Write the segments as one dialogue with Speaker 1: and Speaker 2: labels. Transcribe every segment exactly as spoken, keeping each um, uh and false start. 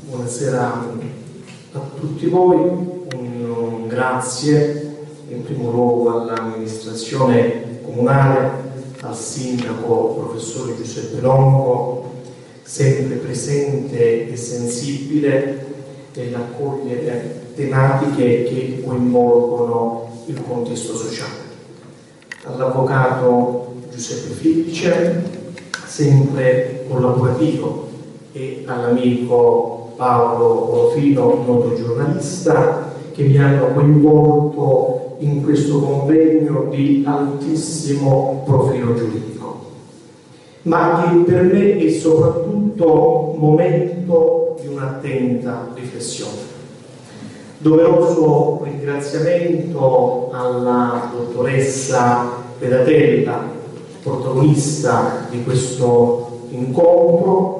Speaker 1: buonasera a tutti voi, un, un grazie in primo luogo all'amministrazione comunale, al sindaco professore Giuseppe Longo, sempre presente e sensibile nell'accogliere tematiche che coinvolgono il contesto sociale, all'avvocato Giuseppe Filice, sempre collaborativo, e all'amico Paolo Orofino, noto giornalista, che mi hanno coinvolto in questo convegno di altissimo profilo giuridico, ma che per me è soprattutto momento di un'attenta riflessione. Doveroso ringraziamento alla dottoressa Pedatella, protagonista di questo incontro,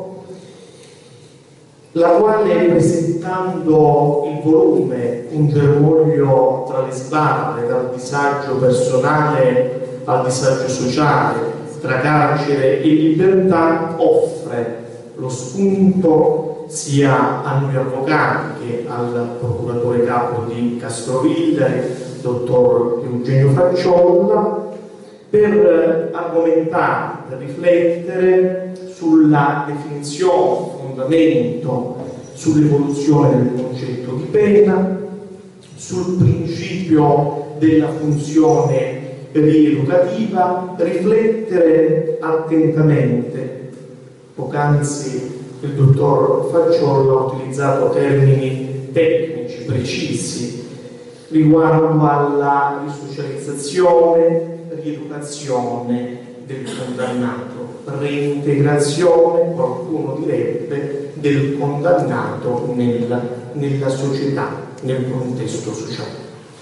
Speaker 1: la quale, presentando il volume Un germoglio tra le sbarre, dal disagio personale al disagio sociale, tra carcere e libertà, offre lo spunto sia a noi avvocati che al procuratore capo di Castrovillari, dottor Eugenio Facciolla, per argomentare, per riflettere sulla definizione, fondamento, sull'evoluzione del concetto di pena, sul principio della funzione rieducativa, riflettere attentamente. Poc'anzi il dottor Facciolla ha utilizzato termini tecnici, precisi, riguardo alla risocializzazione, rieducazione del condannato, reintegrazione, qualcuno direbbe, del condannato nella, nella società, nel contesto sociale.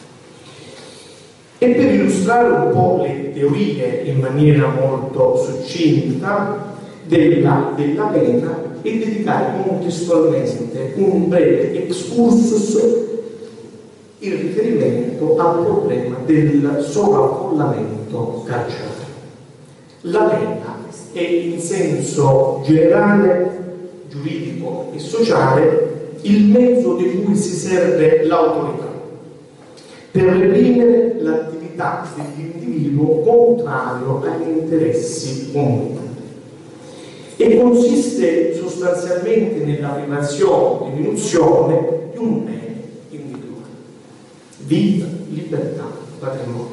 Speaker 1: E per illustrare un po' le teorie in maniera molto succinta della, della pena e dedicare contestualmente un breve excursus in riferimento al problema del sovraffollamento carcerario. La pena è, in senso generale, giuridico e sociale, il mezzo di cui si serve l'autorità per reprimere l'attività dell'individuo contrario agli interessi comuni, e consiste sostanzialmente nella privazione, diminuzione di un bene individuale: vita, libertà, patrimonio.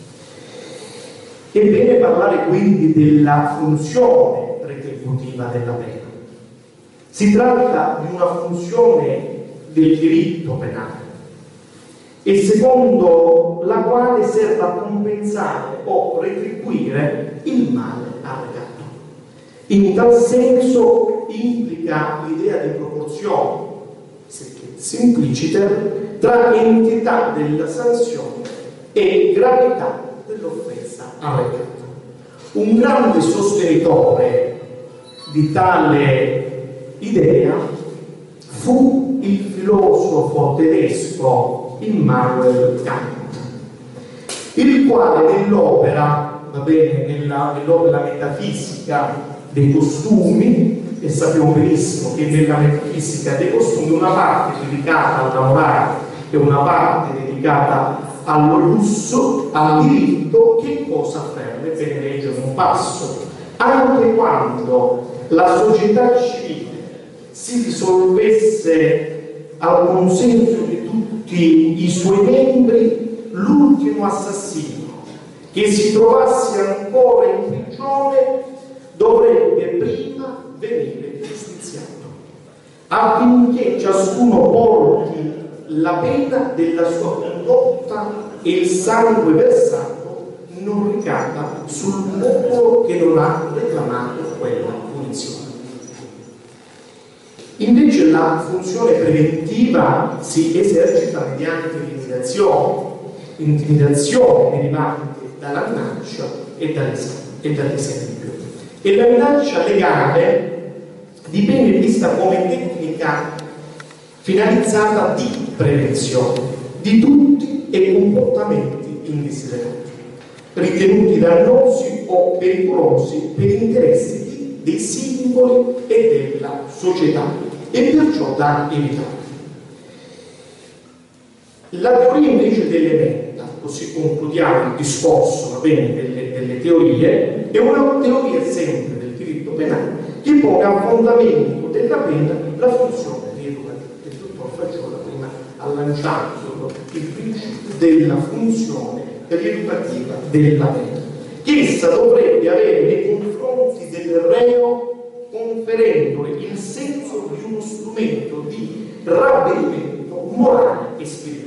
Speaker 1: È bene parlare quindi della funzione retributiva della pena. Si tratta di una funzione del diritto penale, e secondo la quale serve a compensare o retribuire il male arrecato. In tal senso implica l'idea di proporzione, simpliciter, tra entità della sanzione e gravità dell'offesa arrecata. Un grande sostenitore di tale idea fu il filosofo tedesco Immanuel Kant, il quale nell'opera, va bene, nella, nell'opera metafisica dei costumi, e sappiamo benissimo che nella metafisica dei costumi una parte dedicata alla morale e una parte dedicata allo lusso, al diritto, che cosa afferma? Bene, leggere un passo: anche quando la società civile si risolvesse al consenso di tutti i suoi membri, l'ultimo assassino che si trovasse ancora in prigione dovrebbe prima venire giustiziato, affinché ciascuno porti la pena della sua condotta e il sangue versato non ricada sul popolo che non ha reclamato quella punizione. Invece la funzione preventiva si esercita mediante l'intimidazione, intimidazione derivante dalla minaccia e dall'esempio. E la minaccia legale dipende vista come tecnica finalizzata di prevenzione di tutti e comportamenti indesiderati, ritenuti dannosi o pericolosi per interessi dei singoli e della società. e perciò da evitare. La teoria invece dell'emenda, così concludiamo il discorso, va bene, delle, delle teorie, è una teoria sempre del diritto penale che pone a fondamento della pena la funzione rieducativa. Il dottor Faggiola prima ha lanciato il principio della funzione rieducativa della pena, che essa dovrebbe avere nei confronti del reo, conferendole il senso di uno strumento di ravvedimento morale e spirituale.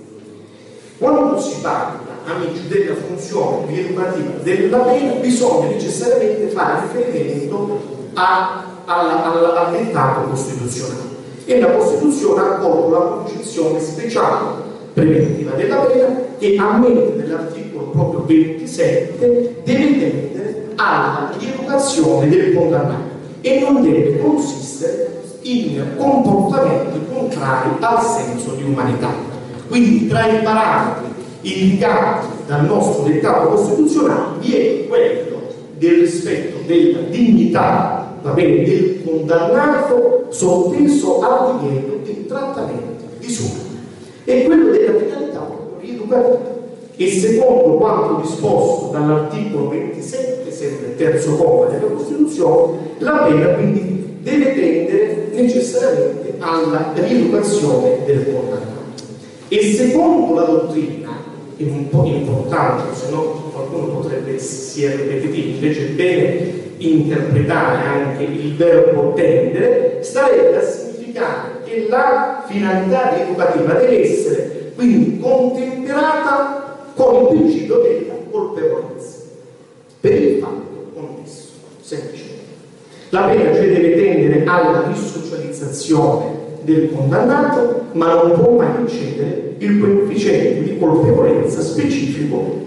Speaker 1: Quando si parla, amici, della funzione rieducativa della pena, bisogna necessariamente fare riferimento a, alla, alla, al dettato costituzionale. E la Costituzione ha accolto la concezione speciale preventiva della pena che, a mente dell'articolo proprio ventisette, deve tendere alla rieducazione del condannato e non deve consistere in comportamenti contrari al senso di umanità. Quindi tra i parametri indicati dal nostro dettato costituzionale vi è quello del rispetto della dignità, va bene, del condannato sotteso al divieto di trattamenti disumani, e quello della finalità rieducativa. E secondo quanto disposto dall'articolo ventisette, sempre il terzo comma della Costituzione, la pena quindi deve tendere necessariamente alla rieducazione del condannato. E secondo la dottrina, è un po' importante, se no qualcuno potrebbe essere ripetitivo, invece è bene interpretare anche il verbo tendere, starebbe a significare che la finalità rieducativa deve essere quindi contemperata con il principio della colpevolezza per il fatto commesso, semplicemente. La pena cioè deve tendere alla risocializzazione del condannato, ma non può mai eccedere il coefficiente di colpevolezza specifico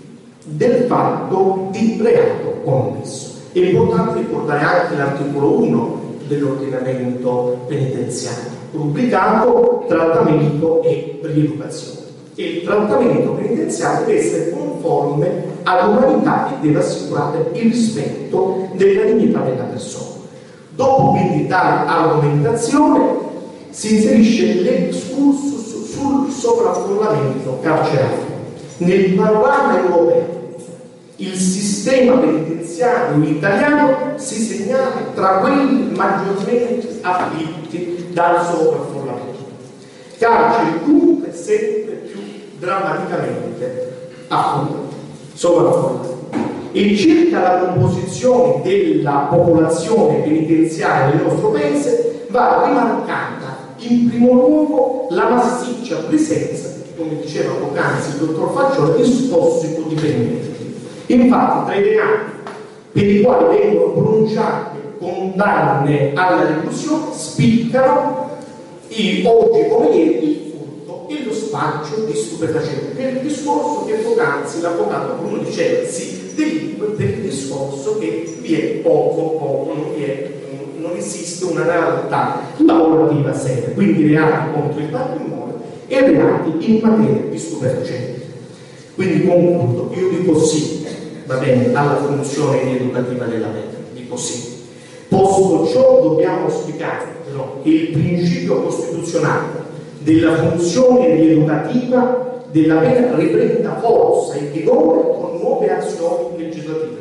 Speaker 1: del fatto di reato commesso. È importante ricordare anche l'articolo uno dell'ordinamento penitenziario, rubricato trattamento e rieducazione. E il trattamento penitenziario deve essere conforme all'umanità e deve assicurare il rispetto della dignità della persona. Dopo quindi tale argomentazione si inserisce l'excursus sul sovraffollamento carcerario. Nel panorama europeo il sistema penitenziario italiano si segnala tra quelli maggiormente afflitti dal sovraffollamento. Carceri dunque sempre più drammaticamente affollate, sovraffollate. E circa la composizione della popolazione penitenziaria del nostro paese va rimarcata in primo luogo la massiccia presenza, come diceva poc'anzi il dottor Faggiola, di tossicodipendenti. Infatti tra i reati per i quali vengono pronunciate condanne alla reclusione spiccano i, oggi come ieri, il furto e lo spaccio di stupefacenti, per il discorso che poc'anzi l'avvocato Bruno diceva si delinque per il discorso che vi è poco, poco, non vi è non esiste una realtà lavorativa seria, quindi reati contro il patrimonio e reati in materia di stupefacenti. Quindi concludo, io dico sì, va bene, alla funzione rieducativa della pena, dico sì. Posto ciò dobbiamo spiegare però che il principio costituzionale della funzione rieducativa della pena riprenda forza e vigore con nuove azioni legislative,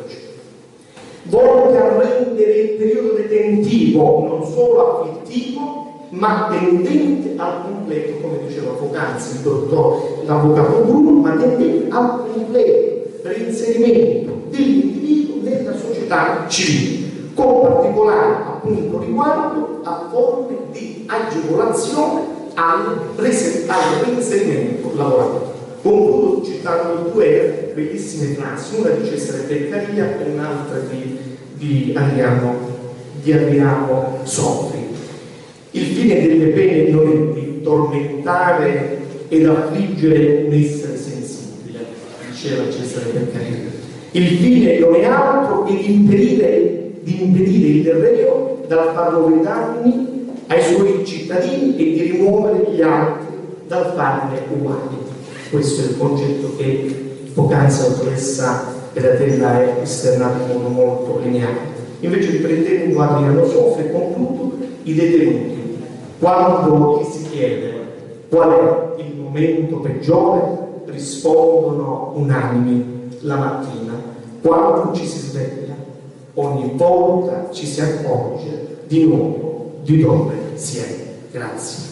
Speaker 1: volte a rendere il periodo detentivo non solo afflittivo, ma tendente al completo, come diceva poc'anzi il dottor l'avvocato Bruno, ma tendente al completo reinserimento dell'individuo nella società civile, con particolare appunto riguardo a forme di agevolazione al reinserimento lavorativo. Concludo citando due bellissime frasi, una di Cesare Beccaria e un'altra di, di, Adriano, di Adriano Sofri. Il fine delle pene non è di tormentare ed affliggere un essere sensibile, diceva Cesare Beccaria. Il fine non è altro che di impedire, di impedire il reo dal farlo danni ai suoi cittadini e di rimuovere gli altri dal farne uguali. Questo è il concetto che poc'anzi la dottoressa Peratella ha esternato in modo molto lineare. Invece riprendendo Adriano Sofri, concludo, i detenuti, quando gli si chiede qual è il momento peggiore, rispondono unanimi la mattina, quando ci si sveglia. Ogni volta ci si accorge di nuovo di dove si è. Grazie.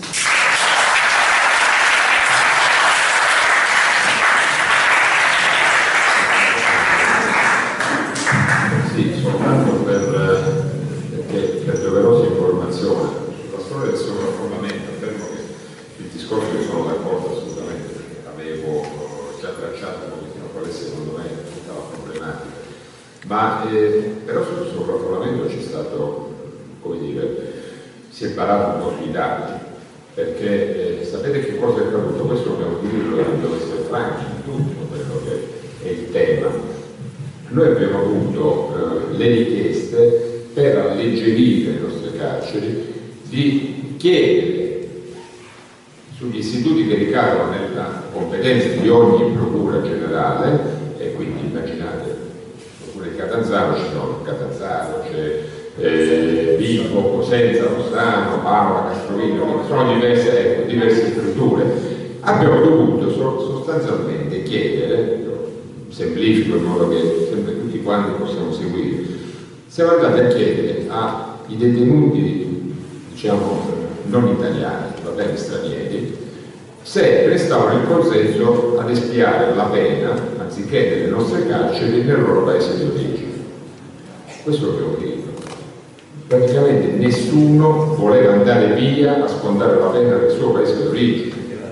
Speaker 2: Sì, soltanto per, perché, per doverosa informazione sulla storia del sovraffollamento, fermo che il discorso che sono d'accordo assolutamente, perché avevo già tracciato un pochettino quale secondo me è tutta la problematica. Ma eh, però sul sovraffollamento c'è stato, come dire, si è parato un po' sui dati, perché eh, sapete che cosa è accaduto? Questo dobbiamo dirlo e dobbiamo essere franchi in tutto quello che è il tema. Noi abbiamo avuto eh, le richieste per alleggerire le nostre carceri di chiedere sugli istituti che ricadono nella competenza di ogni procura generale, e quindi immaginate di Catanzaro, ci sono Catanzaro, c'è eh, Vibo, Cosenza, Rossano, Paola, Castrovino, sono diverse, ecco, diverse strutture. Abbiamo dovuto sostanzialmente chiedere, semplifico in modo che sempre tutti quanti possiamo seguire, siamo andati a chiedere ai detenuti, diciamo, non italiani, va bene, stranieri, se prestavano il consenso ad espiare la pena, anziché nelle nostre carceri, nel loro paese di origine. Questo lo devo dire. Praticamente nessuno voleva andare via a scontare la pena nel suo paese di origine.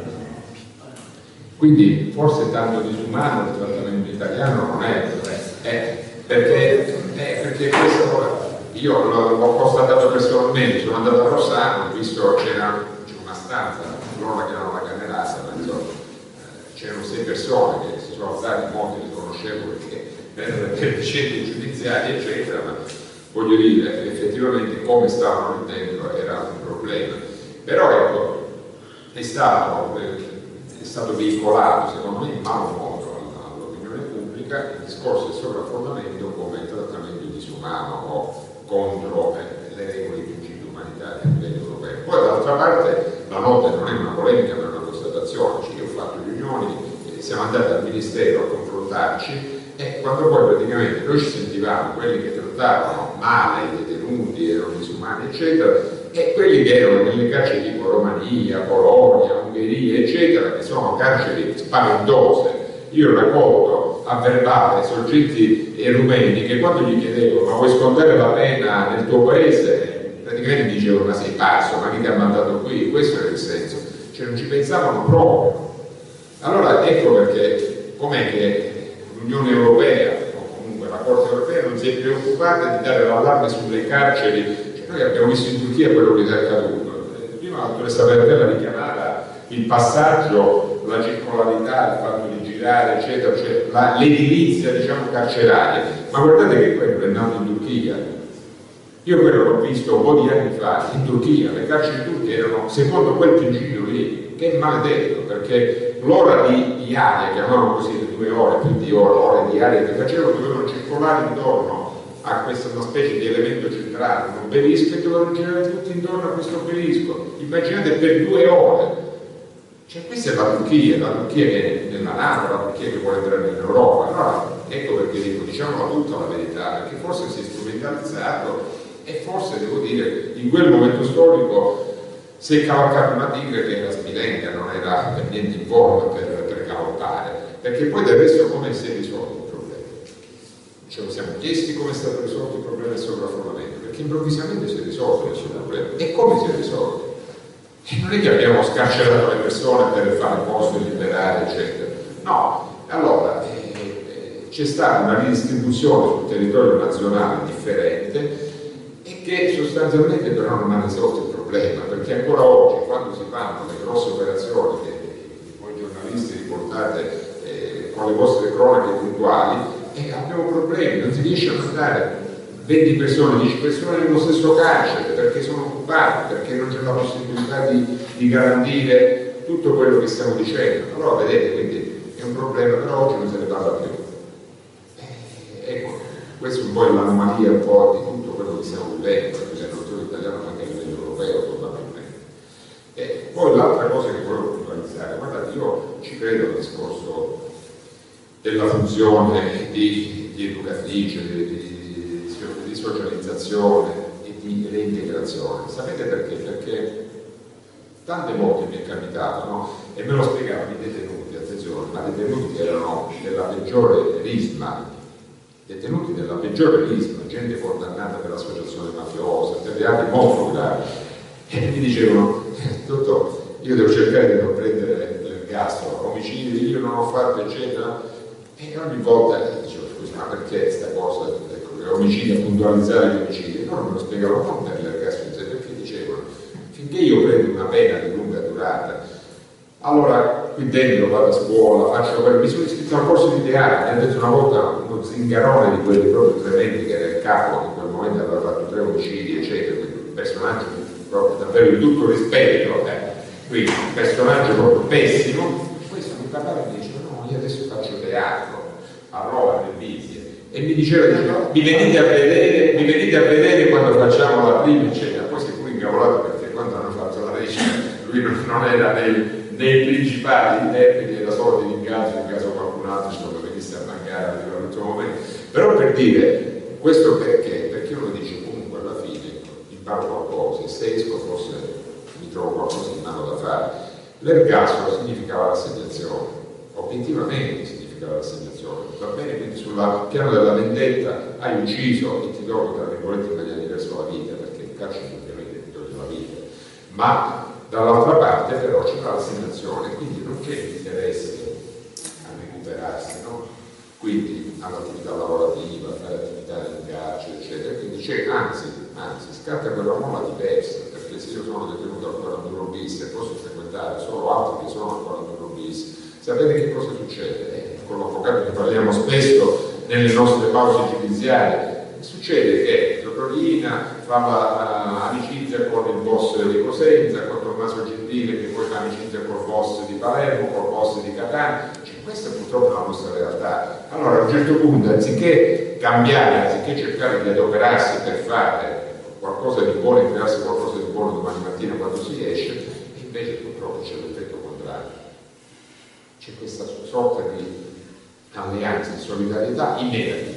Speaker 2: Quindi forse tanto disumano il trattamento italiano non è, eh, perché, eh, perché questo io l'ho constatato personalmente, sono andato a Rossano, ho visto c'era una stanza, loro la chiamano la Canerasa, ma insomma, eh, c'erano sei persone che si sono alzate, molti li conoscevo perché per, per vicende giudiziarie eccetera, ma voglio dire, effettivamente come stavano lì dentro era un problema. Però ecco, è stato, è stato veicolato secondo me in malo modo all'opinione pubblica il discorso del sovraffollamento come trattamento disumano o contro eh, le regole di principi umanitari a livello europeo. Poi dall'altra parte la nota non è una polemica ma è una constatazione, cioè io ho fatto riunioni, eh, siamo andati al Ministero a confrontarci e quando poi praticamente noi ci sentivamo quelli che trattavano male i detenuti, erano disumani eccetera, e quelli che erano nelle carceri tipo Romania, Polonia, Ungheria eccetera, che sono carceri spaventose. Io raccolgo a verbale soggetti rumeni che quando gli chiedevo ma vuoi scontare la pena nel tuo paese, praticamente dicevano ma sei pazzo, ma chi ti ha mandato qui? Questo era il senso, cioè non ci pensavano proprio. Allora ecco perché com'è che l'Unione Europea o comunque la Corte Europea non si è preoccupata di dare l'allarme sulle carceri. Cioè, noi abbiamo visto in Turchia quello che è accaduto. Prima la dottoressa Bertella richiamava il passaggio, la circolarità, il fatto di girare eccetera, cioè la, l'edilizia diciamo carceraria, ma guardate che quello è nato in Turchia. Io quello l'ho visto un po' di anni fa in Turchia, le carceri turche erano secondo quel principio lì, che è maledetto, perché l'ora di, di aria, chiamavano così, le due ore, più di ore, ore di aria che facevano, dovevano circolare intorno a questa una specie di elemento centrale, un obelisco, e dovevano girare tutti intorno a questo obelisco. Immaginate per due ore. Cioè questa è la Turchia, la Turchia che è nella NATO, la Turchia che vuole entrare in Europa. Allora, ecco perché dico, diciamola tutta la verità, perché forse si è strumentalizzato e forse, devo dire, in quel momento storico si è cavalcato una tigre che era smilenga, non era per niente in forma per, per cavalcare, perché poi del resto come si è risolto il problema? Ci siamo chiesti come è stato risolto il problema del sovraffollamento, perché improvvisamente si è risolto il suo problema. E come si è risolto? E non è che abbiamo scarcerato le persone per fare posto e liberare, eccetera. No, allora eh, eh, c'è stata una ridistribuzione sul territorio nazionale differente e che sostanzialmente però non ha risolto il problema, perché ancora oggi quando si fanno le grosse operazioni che voi giornalisti riportate eh, con le vostre cronache puntuali, eh, abbiamo problemi, non si riesce a mandare venti persone, dieci persone nello stesso carcere perché sono occupati, perché non c'è la possibilità di, di garantire tutto quello che stiamo dicendo. Allora vedete, quindi è un problema, però oggi non se ne parla più. Eh, ecco, questa è un po' l'anomalia un po' di tutto quello che stiamo vivendo, non solo italiano ma anche a livello europeo. credo al discorso della funzione di, di educatrice, di, di, di socializzazione e di reintegrazione. Sapete perché? Perché tante volte mi è capitato, no? E me lo spiegavano i detenuti, attenzione, ma i detenuti che erano della peggiore risma, detenuti della peggiore risma, gente condannata per associazione mafiosa, per reati molto gravi, e mi dicevano, dottore, io devo cercare di non prendere l'ergastolo, omicidi, io non ho fatto, eccetera, e ogni volta dicevo, scusa, ma perché questa cosa, ecco, omicidi, a puntualizzare gli omicidi? No, me lo spiegavano non per l'ergastolo, perché dicevano, finché io prendo una pena di lunga durata, allora qui dentro vado a scuola, faccio per... mi sono iscritto a un corso di teatro, mi ha detto una volta uno zingarone di quelli proprio tremendi che era il capo, in quel momento aveva fatto tre omicidi, eccetera, quindi un personaggio proprio davvero di tutto rispetto, eh. Quindi un personaggio proprio pessimo. Questo mi parlava e mi diceva, no, io adesso faccio teatro a Roma, nel Bibbia, e mi diceva, diceva mi venite a vedere, mi venite a vedere quando facciamo la prima, eccetera. Poi si è pure incavolato perché quando hanno fatto la recita lui non era nei, nei principali interpreti, era solo di ringrazio in caso qualcun altro insomma venisse a mancare all'ultimo momento. Però per dire questo perché? Perché uno dice comunque alla fine imparo qualcosa, e se esco forse mi trovo qualcosa in mano da fare. L'ergastolo significava l'assegnazione, obiettivamente significava l'assegnazione, va bene, quindi sul piano della vendetta hai ucciso e ti tolgo tra virgolette in maniera diversa la vita, perché il carcere ovviamente ti toglie la vita, ma dall'altra parte però c'è l'assegnazione, quindi non c'è interesse a recuperarsi, no? Quindi all'attività lavorativa, a fare attività in carcere, eccetera, quindi c'è, anzi, anzi, scatta quella mola diversa, perché se io sono detenuto al quarantuno bis e posso frequentare solo altri che sono al quarantuno bis, sapete che cosa succede? Eh, con l'avvocato ne parliamo spesso nelle nostre pause giudiziarie. Succede che Dottorina fa l'amicizia con il boss di Cosenza, con Tommaso Gentile che poi fa amicizia col boss di Palermo, col boss di Catania. Cioè, questa è purtroppo la nostra realtà. Allora a un certo punto, anziché cambiare, anziché cercare di adoperarsi per fare qualcosa di buono e crearsi qualcosa di buono domani mattina quando si esce, invece purtroppo c'è l'effetto contrario. C'è questa sorta di alleanza, di solidarietà in negativo.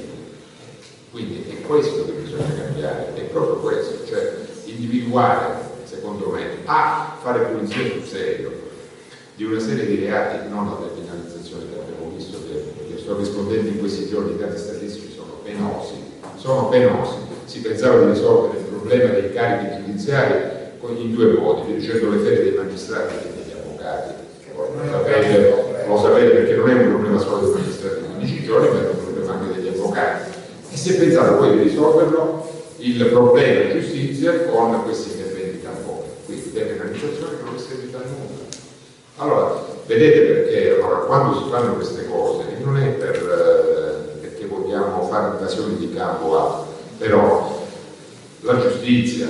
Speaker 2: Quindi è questo che bisogna cambiare, è proprio questo, cioè individuare, secondo me, a fare pulizia sul serio di una serie di reati, non la depenalizzazione che abbiamo visto, che, che sto rispondendo in questi giorni, i dati statistici sono penosi, sono penosi. Si pensava di risolvere il problema dei carichi giudiziari in due modi, riducendo le ferie dei magistrati e degli avvocati. Lo sapete, lo sapete perché non è un problema solo dei magistrati di quindici giorni, ma è un problema anche degli avvocati. E si è pensato poi di risolverlo il problema di giustizia con questi interventi tamponi, quindi depenalizzazione che non serve a nulla. Allora, vedete perché allora, quando si fanno queste cose non è per, eh, perché vogliamo fare invasioni di campo altro, però la giustizia,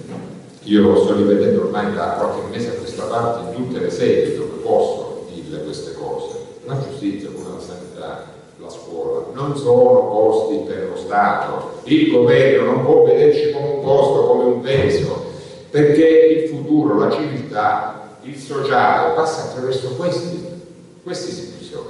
Speaker 2: io lo sto rivedendo ormai da qualche mese a questa parte in tutte le sedi dove posso dire queste cose, la giustizia come la sanità, la scuola, non sono costi per lo Stato, il governo non può vederci come un costo, come un peso, perché il futuro, la civiltà, il sociale passa attraverso questi, queste istituzioni.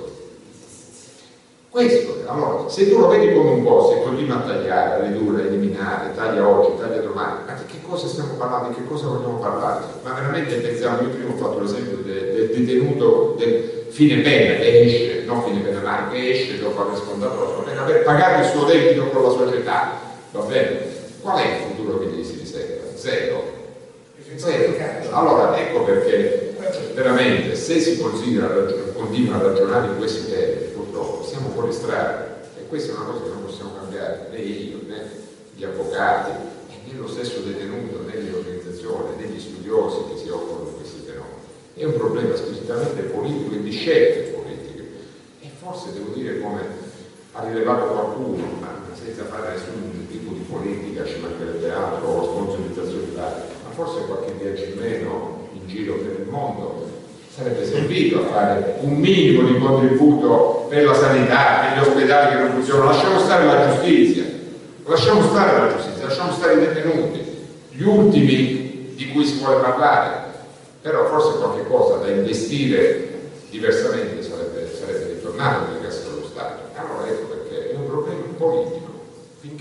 Speaker 2: Questo, allora, se tu lo vedi come un costo e continui a tagliare, a ridurre, a eliminare, taglia oggi, taglia domani, ma di che cosa stiamo parlando, di che cosa vogliamo parlare? Ma veramente pensiamo, io prima ho fatto l'esempio del, del detenuto del fine pena che esce, non fine penale, che esce dopo aver scontato la sua pena, per pagare il suo debito con la società, va bene? Qual è il futuro che gli si riserva? Zero. Zero. Allora, ecco perché veramente se si considera, continua a ragionare in questi termini, purtroppo siamo fuori strada, e questa è una cosa che non possiamo cambiare, né io, né gli avvocati, né lo stesso detenuto, né le organizzazioni, né gli studiosi che si occupano di questi fenomeni. È un problema squisitamente politico e di scelte politiche, e forse devo dire, come ha rilevato qualcuno, ma senza fare nessun tipo di politica, ci mancherebbe altro, o sponsorizzazione di altri, ma forse qualche viaggio in meno in giro per il mondo sarebbe servito a fare un minimo di contributo per la sanità, per gli ospedali che non funzionano. Lasciamo stare la giustizia, lasciamo stare la giustizia, lasciamo stare i detenuti, gli ultimi di cui si vuole parlare, però forse qualche cosa da investire diversamente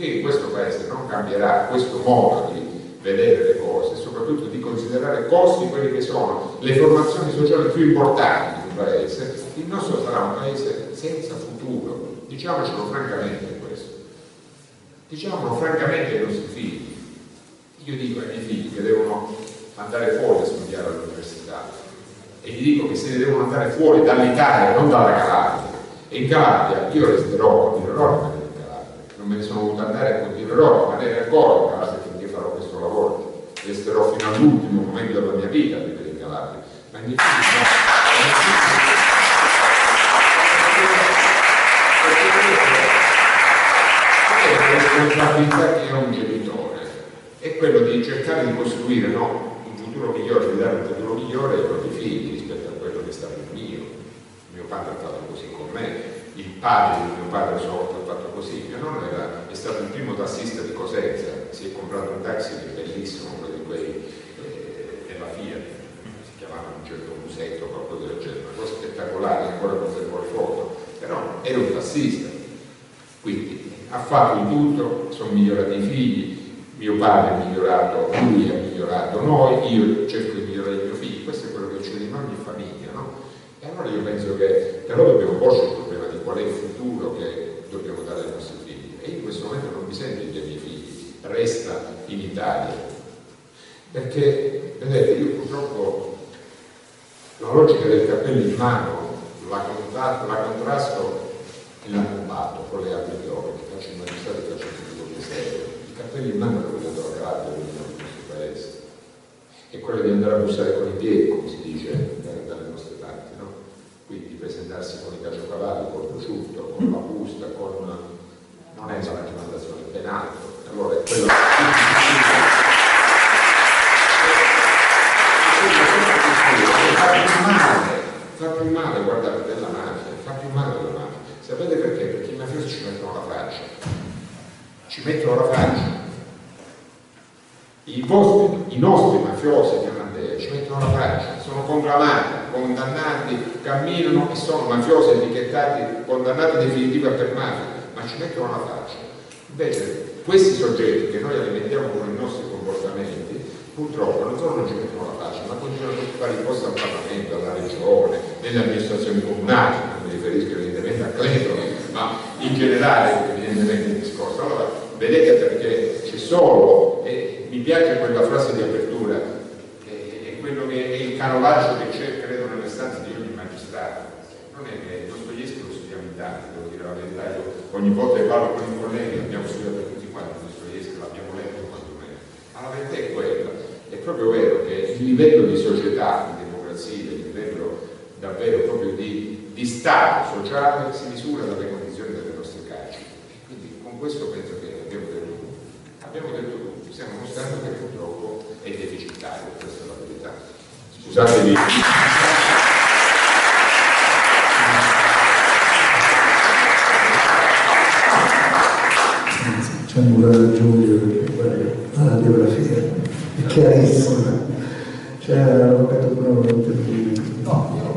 Speaker 2: finché in questo paese non cambierà questo modo di vedere le cose, soprattutto di considerare costi quelli che sono le formazioni sociali più importanti di un paese, il nostro sarà un paese senza futuro. Diciamocelo francamente questo. Diciamolo francamente ai nostri figli. Io dico ai miei figli che devono andare fuori a studiare all'università e gli dico che se ne devono andare fuori dall'Italia, non dalla Calabria. E in Calabria io resterò, continuerò a rimanere in Calabria, non me ne sono voluto andare e continuerò a rimanere ancora in Calabria finché farò questo lavoro, resterò fino all'ultimo momento della mia vita a vivere in Calabria. Ma i miei figli no. La responsabilità che ha un genitore è quello di cercare di costruire no, un futuro migliore, di dare un futuro migliore ai propri figli rispetto a quello che è stato il mio. Mio padre ha fatto così con me, il padre di mio padre sorto ha fatto così, mio nonno era, è stato il primo tassista di Cosenza, si è comprato un taxi bellissimo, quello di quei eh, della Fiat, si chiamava un certo musetto o qualcosa del genere, una cosa spettacolare, ancora conservo le foto, però era un tassista, quindi ha fatto di tutto, sono migliorati i figli, mio padre è migliorato, lui ha migliorato noi, io cerco di migliorare i miei figli, questo è quello che succede in ogni famiglia, no? E allora io penso che però dobbiamo porci il problema di qual è il futuro che dobbiamo dare ai nostri figli. E io in questo momento non mi sento di dire ai miei figli, resta in Italia. Perché, vedete, io purtroppo la logica del cappello in mano la, contra- la contrasto e la combatto con le altre idee che faccio il magistrato e faccio il tipo di serio. Il cappello in mano è quello della Calabria del nostro paese. È quello di andare a bussare con i piedi, come si dice dalle nostre parti, no? Quindi presentarsi con i caciocavalli, col prosciutto, con la busta, con non è la raccomandazione penale. Allora è quello fa più male, fa più male, guardate, della mafia, fa più male della mafia. Sapete perché? Perché i mafiosi ci mettono la faccia, ci mettono la faccia. I, vostri, i nostri mafiosi di Andrea ci mettono la faccia, sono conclamati, condannati, camminano e sono mafiosi etichettati, condannati definitivamente per mafia, ma ci mettono la faccia. Invece questi soggetti che noi alimentiamo con i nostri comportamenti, purtroppo non solo non ci mettono la faccia, ma continuano a fare imposte al Parlamento, alla Regione, nelle amministrazioni comunali, non mi riferisco evidentemente a Cleto, ma in generale evidentemente il discorso. Allora, vedete perché c'è solo, e mi piace quella frase di apertura, è quello che è il carovaggio che c'è, credo, nelle stanze di ogni magistrato. Non è che Dostoevskij lo studiamo in tanti, devo dire la verità, io ogni volta che parlo con i colleghi l'abbiamo studiato tutti quanti, Dostoevskij l'abbiamo letto quantomeno, ma la verità è quella, è proprio vero che il livello di società, di democrazia, il livello davvero proprio di, di stato sociale si misura dalle condizioni delle nostre carceri. Quindi con questo penso che abbiamo detto tutto. Abbiamo detto tutto, stiamo mostrando che purtroppo è deficitario, questa è la verità. Scusatevi.
Speaker 3: C'è nulla da aggiungere perché la biografia è chiarissima. C'è l'avvocato Bruno per
Speaker 4: No,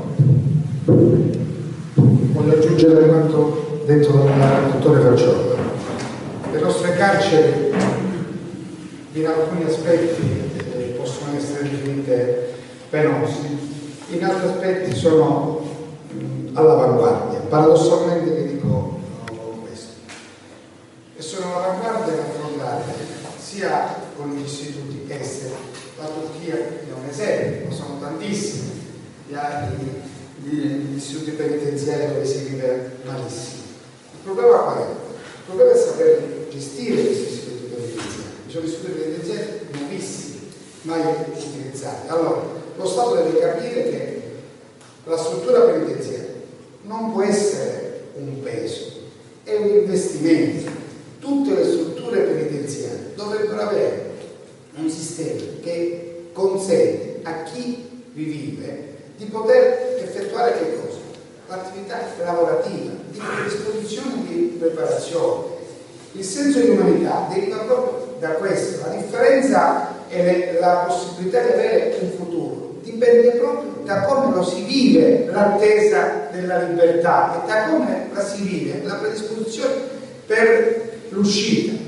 Speaker 4: voglio aggiungere quanto detto dal dottore Facciolo. Le nostre carceri in alcuni aspetti eh, possono essere definite penose, in altri aspetti sono mh, all'avanguardia. Paradossalmente vi dico no, questo. E sono all'avanguardia nell'affrontare sia con gli istituti esteri. La Turchia è un esempio, sono tantissimi gli, gli, gli istituti penitenziari dove si vive malissimo. Il problema qual è? Il problema è saper gestire questi istituti penitenziari. Ci sono istituti penitenziari nuovissimi, mai utilizzati. Allora, lo Stato deve capire che la struttura penitenziaria non può essere un peso, è un investimento. Tutte le strutture penitenziarie dovrebbero avere un sistema che consente a chi vi vive di poter effettuare che cosa? L'attività lavorativa, di predisposizione, di preparazione. Il senso di umanità deriva proprio da questo. La differenza e le, la possibilità di avere un futuro dipende proprio da come lo si vive, l'attesa della libertà, e da come la si vive, la predisposizione per l'uscita.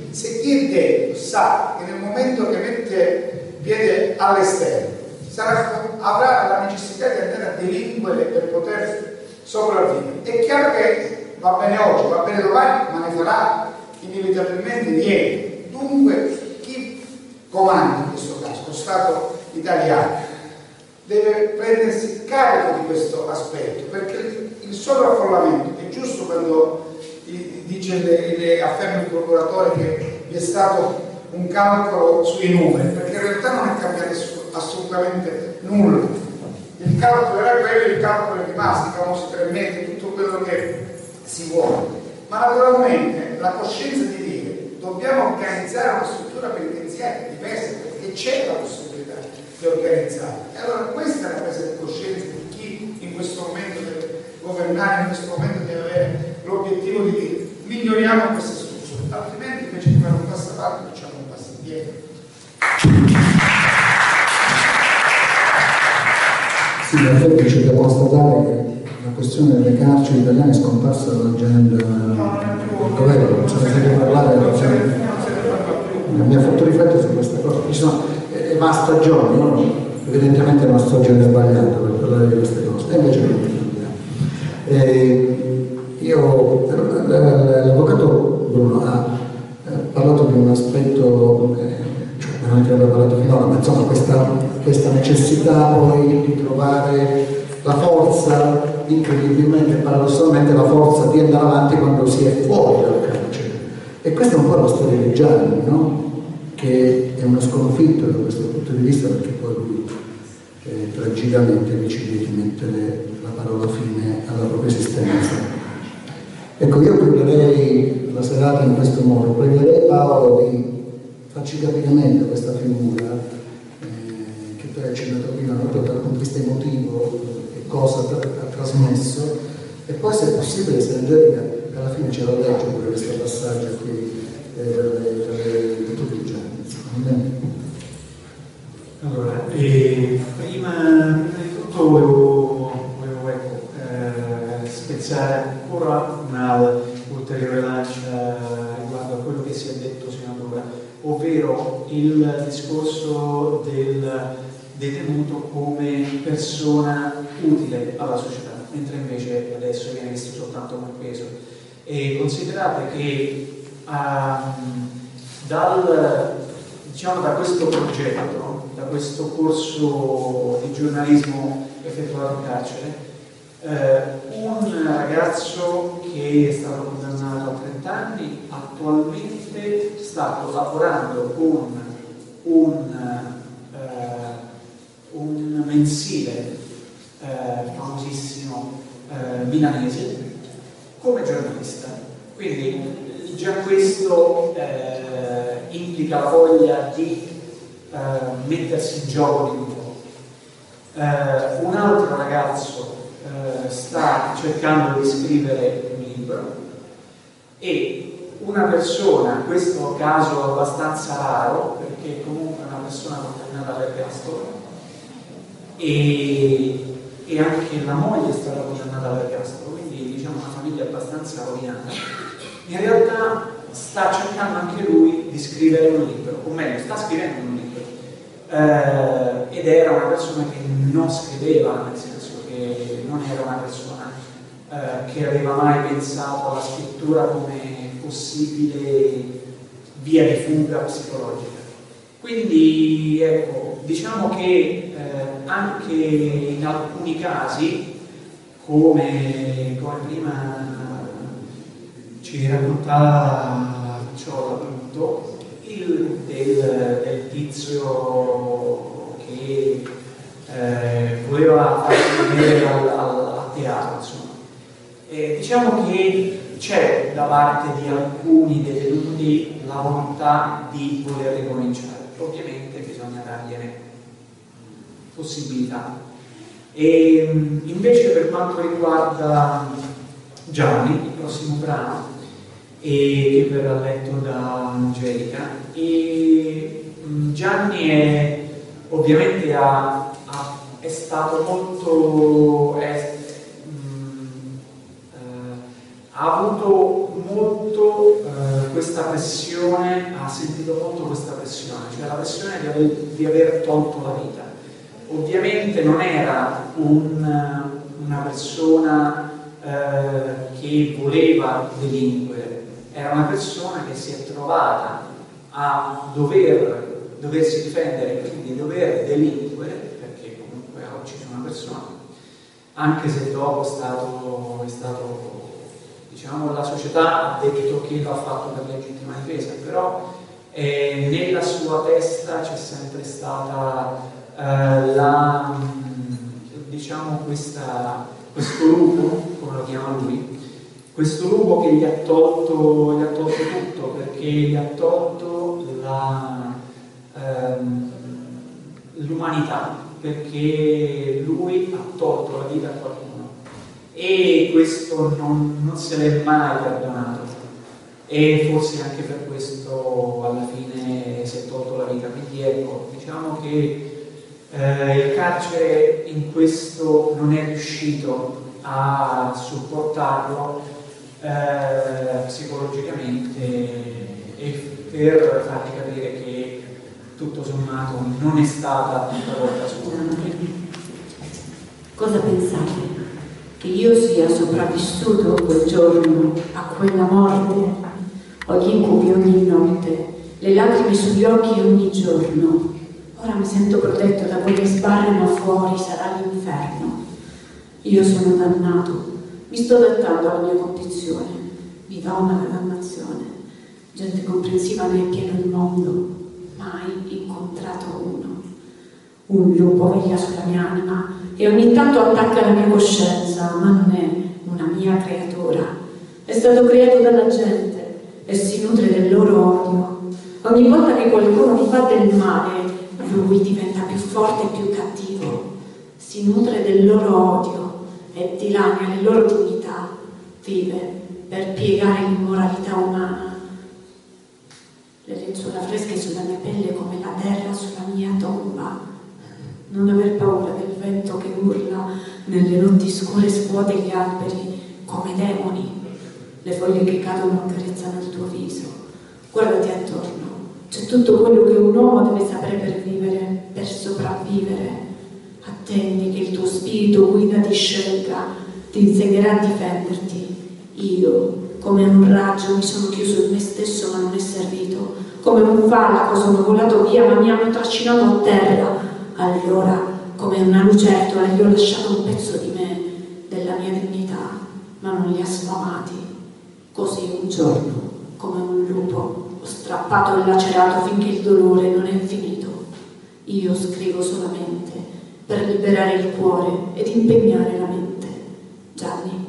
Speaker 4: se chi è dentro sa che nel momento che mette piede all'esterno sarà, avrà la necessità di andare a delinquere per poter sopravvivere, è chiaro che va bene oggi, va bene domani, ma ne farà inevitabilmente niente. Dunque chi comanda in questo caso, lo Stato italiano, deve prendersi carico di questo aspetto, perché il sovraffollamento è giusto quando dice le, le, afferma il procuratore che vi è stato un calcolo sui numeri, perché in realtà non è cambiato assolutamente nulla. Il calcolo era quello, il calcolo è rimasto, i famosi tre metri, tutto quello che si vuole, ma naturalmente la coscienza di dire dobbiamo organizzare una struttura penitenziaria diversa, perché c'è la possibilità di organizzare. E allora questa è la presa di coscienza di chi in questo momento deve governare, in questo momento deve avere l'obiettivo di dire miglioriamo questa struttura, altrimenti invece di fare un passo avanti facciamo un passo indietro.
Speaker 3: Sì, in effetti c'è da constatare che la questione delle carceri italiane è scomparsa dall'agenda del governo, non se ne sente parlare, cioè, mi ha fatto riflettere su questa cosa. Ci sono, è una stagione, no? Evidentemente è una stagione sbagliata per parlare di queste cose, e invece non è. Eh, io, l'avvocato Bruno ha parlato di un aspetto, cioè non è che aveva parlato finora, ma insomma questa, questa necessità poi di trovare la forza, incredibilmente, paradossalmente la forza di andare avanti quando si è fuori dal carcere. E questa è un po' la storia di Gianni, no? Che è una sconfitta da questo punto di vista, perché poi lui eh, tragicamente decide di mettere la parola fine alla propria esistenza. Ecco, io chiuderei la serata in questo modo, pregherei Paolo di farci capire meglio questa figura eh, che tu hai accennato prima, proprio dal punto di vista emotivo, che cosa ha trasmesso, e poi se è possibile, se Angelica alla fine ce la legge pure questo passaggio qui eh, delle virtù di Gianni.
Speaker 5: Allora, eh, prima, prima di tutto volevo, volevo ecco, eh, spezzare ancora una ulteriore lancia riguardo a quello che si è detto sino ad ora, ovvero il discorso del detenuto come persona utile alla società, mentre invece adesso viene visto soltanto come peso. E considerate che um, dal, diciamo, da questo progetto, da questo corso di giornalismo effettuato in carcere, eh, un ragazzo che è stato condannato a trenta anni attualmente sta collaborando con un, eh, un mensile eh, famosissimo eh, milanese come giornalista. Quindi già questo eh, implica la voglia di eh, mettersi in gioco di nuovo. Eh, un altro ragazzo eh, sta cercando di scrivere un libro, e una persona, questo caso abbastanza raro perché comunque è una persona condannata all'ergastolo, e, e anche la moglie è stata condannata all'ergastolo, quindi diciamo una famiglia abbastanza rovinata, in realtà sta cercando anche lui di scrivere un libro, o meglio sta scrivendo un libro, eh, ed era una persona che non scriveva, nel senso che non era una persona eh, che aveva mai pensato alla scrittura come possibile via di fuga psicologica. Quindi ecco, diciamo che eh, anche in alcuni casi, come, come prima ci raccontava Ciolla appunto, il del, del tizio che eh, voleva farsi vedere al, al, al teatro, insomma. E diciamo che c'è da parte di alcuni detenuti la volontà di voler ricominciare, ovviamente bisogna dargliene possibilità. E invece per quanto riguarda Gianni, il prossimo brano, e che verrà letto da Angelica, e Gianni è ovviamente ha, ha, è stato molto è, mh, eh, ha avuto molto eh, questa pressione, ha sentito molto questa pressione, cioè la pressione di aver, di aver tolto la vita. Ovviamente non era un, una persona eh, che voleva delinquere, era una persona che si è trovata a dover, doversi difendere e quindi dover delinquere, perché comunque ha ucciso una persona, anche se dopo è stato, è stato diciamo, la società ha detto che l'ha fatto per legittima difesa, però eh, nella sua testa c'è sempre stata eh, la, diciamo, questa, questo lupo, come lo chiama lui, questo lupo che gli ha tolto, gli ha tolto tutto, perché gli ha tolto la, ehm, l'umanità, perché lui ha tolto la vita a qualcuno e questo non, non se l'è mai perdonato, e forse anche per questo alla fine si è tolto la vita. Quindi ecco, diciamo che eh, il carcere in questo non è riuscito a supportarlo eh, psicologicamente, e per fargli capire che tutto sommato non è stata tutta volta sua.
Speaker 6: Cosa pensate? Che io sia sopravvissuto quel giorno a quella morte? Ho gli incubi ogni notte, le lacrime sugli occhi ogni giorno. Ora mi sento protetto da quelle sbarre, ma fuori sarà l'inferno. Io sono dannato, mi sto adattando alla mia condizione, mi va una dannazione. Gente comprensiva ne è pieno il mondo, mai incontrato uno. Un lupo veglia sulla mia anima e ogni tanto attacca la mia coscienza, ma non è una mia creatura. È stato creato dalla gente e si nutre del loro odio. Ogni volta che qualcuno mi fa del male, lui diventa più forte e più cattivo. Si nutre del loro odio e dilania le loro dignità. Vive per piegare l'immoralità umana. Le lenzuola fresche sulla mia pelle come la terra sulla mia tomba. Non aver paura del vento che urla nelle notti scure, scuote gli alberi come demoni. Le foglie che cadono accarezzano il tuo viso. Guardati attorno, c'è tutto quello che un uomo deve sapere per vivere, per sopravvivere. Attendi che il tuo spirito guida ti scelga, ti insegnerà a difenderti. Io, come un raggio, mi sono chiuso in me stesso ma non è servito. Come un valaco sono volato via ma mi hanno trascinato a terra. Allora, come una lucertola, gli ho lasciato un pezzo di me, della mia dignità, ma non li ha sfamati. Così un giorno, come un lupo, ho strappato e lacerato finché il dolore non è finito. Io scrivo solamente per liberare il cuore ed impegnare la mente. Gianni.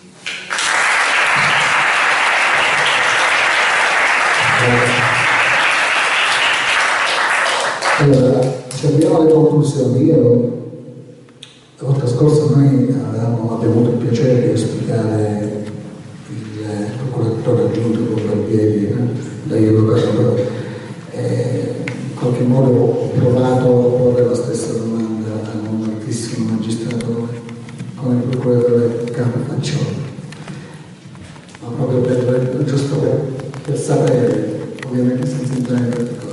Speaker 3: Allora, ci avviamo alle conclusioni. Io la volta scorsa noi avevamo, abbiamo avuto il piacere di ospitare il procuratore aggiunto con Barbieri da Io e in qualche modo ho provato a porre la stessa domanda a un altissimo magistrato come il procuratore Capo Faccioli, ma proprio per, giusto per, per sapere, ovviamente senza entrare in particolare.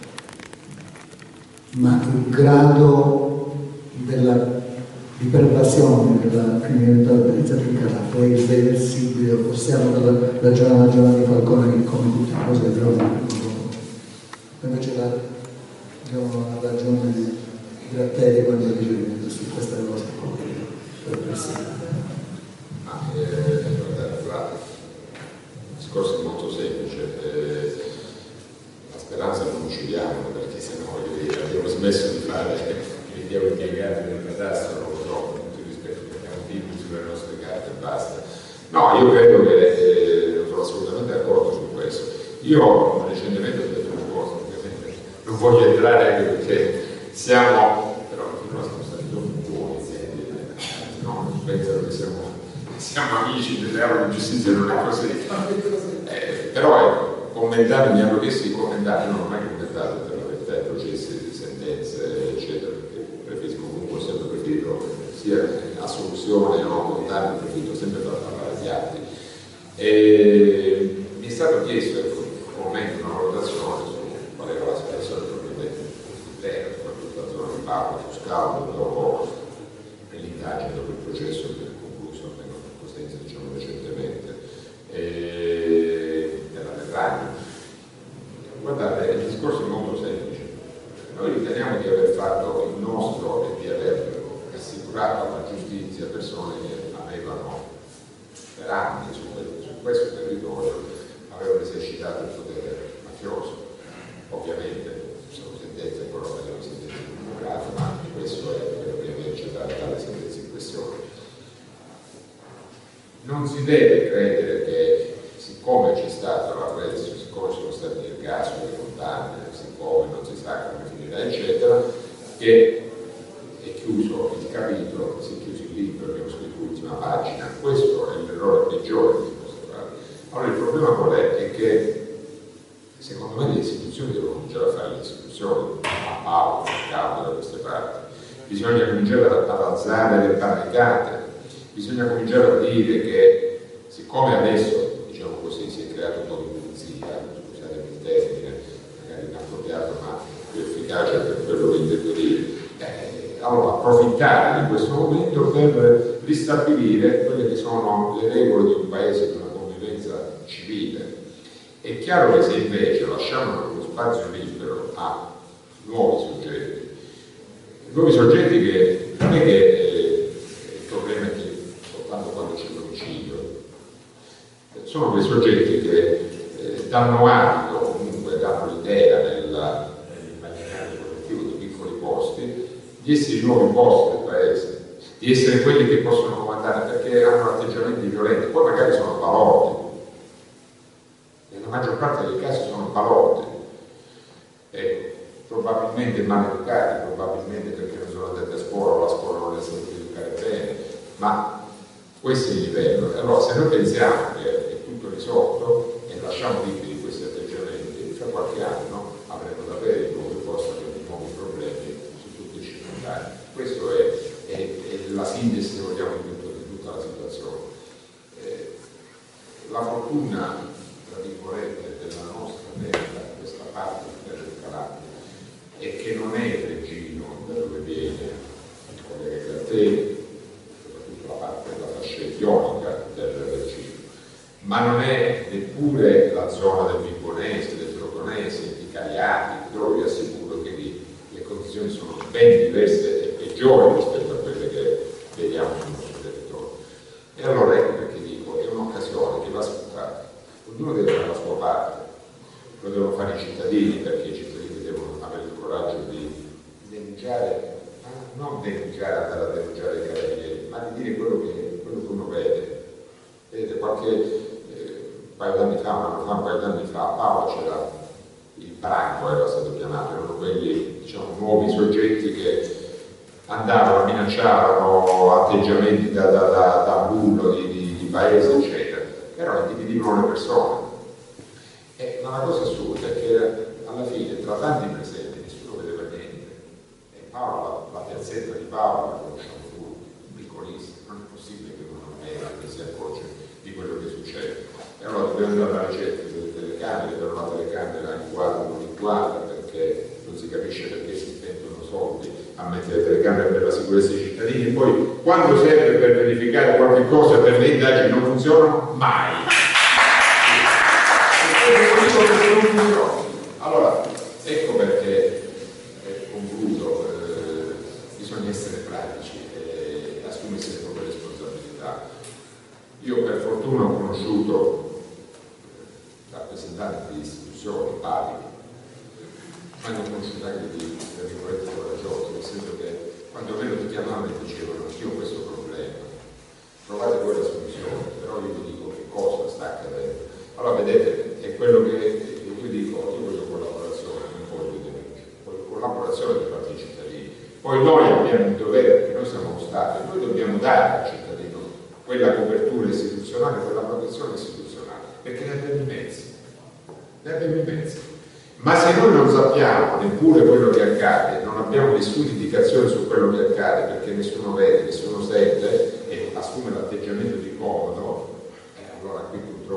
Speaker 3: Ma il grado della, di pervasione della criminalità organizzata è irreversibile, o possiamo ragionare alla giornata di Falcone come tutte le cose che trovano. Invece la, abbiamo la ragione di Gratteri quando dice su questa cosa perplessità.
Speaker 2: Ma eh, guardate, il discorso è molto semplice. Eh, la speranza non uccidiamo, perché sennò abbiamo smesso di fare i ritiro impiegati del catastro, purtroppo, con tutto il rispetto che abbiamo visto sulle nostre carte e basta. No, io credo che eh, sono assolutamente d'accordo su questo. Io recentemente ho detto una cosa, ovviamente non voglio entrare anche perché siamo, però noi siamo stati troppo buoni, no? Pensano che siamo, siamo amici delle aule di giustizia, non è così. Eh, però ecco, commentare, mi hanno chiesto di commentare, non ho mai commentato per la verità i processi, sentenze, eccetera, perché preferisco comunque, ho sempre preferito sia assoluzione o condanna, preferito sempre far parlare gli altri. E mi è stato chiesto un momento una valutazione su qual era la situazione propriamente vera, soprattutto la zona di Pavia, Fuscaldo, dopo l'indagine, dopo il processo che è concluso almeno in Cosenza, diciamo recentemente, e nella Terragna. Guardate, il discorso è molto semplice. Noi riteniamo di aver fatto il nostro e di aver assicurato alla giustizia persone che avevano per anni su, su questo territorio avevano esercitato il potere mafioso. Ovviamente sono sentenze ancora delle sentenze democratiche, ma questo è quello che emerge dalle sentenze in questione. Non si deve credere che siccome c'è stato l'arresto, siccome sono stati gli ergastoli, le condanne, siccome non si sa come finirà, eccetera, che è chiuso il capitolo, si è chiuso il libro, abbiamo scritto l'ultima pagina. Questo è l'errore peggiore che si possa fare. Allora il problema qual è? È che secondo me le istituzioni devono cominciare a fare le istituzioni a Paolo, a Caldo, da queste parti. Bisogna cominciare ad alzare le barricate, bisogna cominciare a dire che siccome adesso, diciamo così, si è creato un po' di pulizia, scusate il termine, magari inappropriato ma più efficace per quello che intendo dire, eh, allora approfittare di questo momento per ristabilire quelle che sono le regole di un paese, di una convivenza civile. È chiaro che se invece lasciamo uno spazio libero a nuovi soggetti, nuovi soggetti che non è che eh, il problema è che soltanto quando c'è l'omicidio, sono quei soggetti che eh, danno adito, comunque danno l'idea nell'immaginario collettivo di piccoli posti, di essere i nuovi posti del paese, di essere quelli che possono comandare, perché hanno atteggiamenti violenti, poi magari sono balordi, nella maggior parte dei casi sono balordi, eh, probabilmente maleducati, probabilmente perché non sono andati a scuola o la scuola non li ha saputo educare bene, ma questo è il livello. Allora se noi pensiamo che è tutto risolto e lasciamo liberi questi atteggiamenti, fra qualche anno avremo davvero di nuovi posti, avremo nuovi problemi su tutti i circondari. Questa è, è, è la sintesi, se vogliamo, di, tutto, di tutta la situazione. Eh, la fortuna, tra virgolette, della nostra terra, questa parte del Calabria, è che non è il Regino da dove viene il collega Gratteri, soprattutto la parte della fascia ionica del Regino, ma non è neppure la zona del Vibonese, del Troconese, di Cagliari, dove vi assicuro che lì le condizioni sono ben diverse e peggiori rispetto a quelle che vediamo sul nostro territorio. E allora ecco perché dico, è un'occasione che va sfruttata. Ognuno deve fare la sua parte, lo devono fare i cittadini, perché i cittadini devono avere il coraggio di denunciare, non denunciare, andare a denunciare i carabinieri, ma di dire quello che, quello che uno vede. Vedete, qualche eh, paio d'anni fa, un anno fa, un paio d'anni fa, a Paolo c'era il branco, era stato chiamato, erano quelli, diciamo, nuovi soggetti che andavano, minacciavano atteggiamenti da, da, da, da bullo di, di, di paese, eccetera, però dividevano le persone. Eh, ma la cosa assurda è che alla fine, tra tanti presenti, nessuno vedeva niente. E Paolo, la, la piazzetta di Paolo la conosciamo tutti, piccolissima, non è possibile che uno non veda, che si accorge di quello che succede. E allora dobbiamo andare alla ricerca delle telecamere, però la telecamera inquadra non inquadra, perché non si capisce perché si spendono soldi a mettere le telecamere per la sicurezza dei cittadini, e poi quando serve per verificare qualche cosa, per le indagini non funzionano mai. Allora, ecco perché eh, concludo, eh, bisogna essere pratici e assumersi le proprie responsabilità. Io per fortuna ho conosciuto eh, rappresentanti di istituzioni, pari, ma ne ho conosciuto anche di, tra virgolette, coraggiosi, nel senso che quando meno ti chiamavano e dicevano io ho questo problema, trovate voi la soluzione, però io vi dico che cosa sta accadendo. Allora vedete, è quello che io dico, io voglio collaborazione, non voglio denunce, voglio collaborazione da parte dei cittadini. Poi noi abbiamo il dovere, perché noi siamo uno Stato, noi dobbiamo dare al cittadino quella copertura istituzionale, quella protezione istituzionale, perché ne abbiamo i mezzi, ne abbiamo i mezzi. Ma se noi non sappiamo neppure quello che accade, non abbiamo nessuna indicazione su quello che accade, perché nessuno vede, nessuno sente e assume l'atteggiamento di comodo, eh, allora qui purtroppo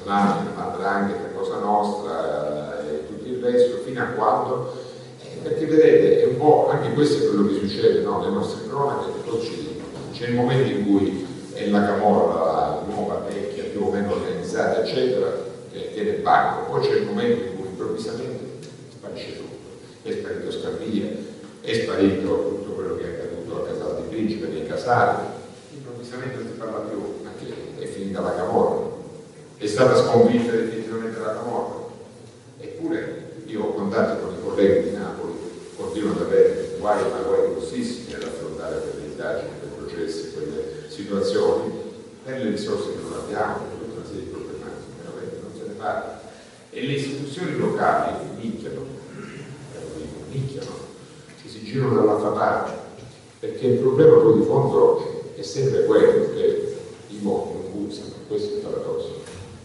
Speaker 2: mafia, la 'ndrangheta, Cosa Nostra e tutto il resto, fino a quando, eh, perché vedete, è un po' anche questo è quello che succede, no? Le nostre cronache poi ci dicono. C'è il momento in cui è la camorra, la nuova, vecchia, più o meno organizzata, eccetera, che tiene il banco, poi c'è il momento in cui improvvisamente sparisce tutto, è sparito Scarpia, è sparito tutto quello che è accaduto a Casal di Principe, nei Casali, improvvisamente non si parla più, anche è finita la camorra, è stata sconfitta definitivamente la camorra. Eppure io ho contatti con i colleghi di Napoli, continuo ad avere guai ma guai grossissimi ad affrontare per le indagini, per i processi, per le situazioni, per le risorse che non abbiamo, per tutta una serie di problematiche, veramente non se ne parla. E le istituzioni locali nicchiano, nicchiano, che si girano dall'altra parte, perché il problema poi di fondo è sempre quello che i voti non pulsano, questo è il paradosso.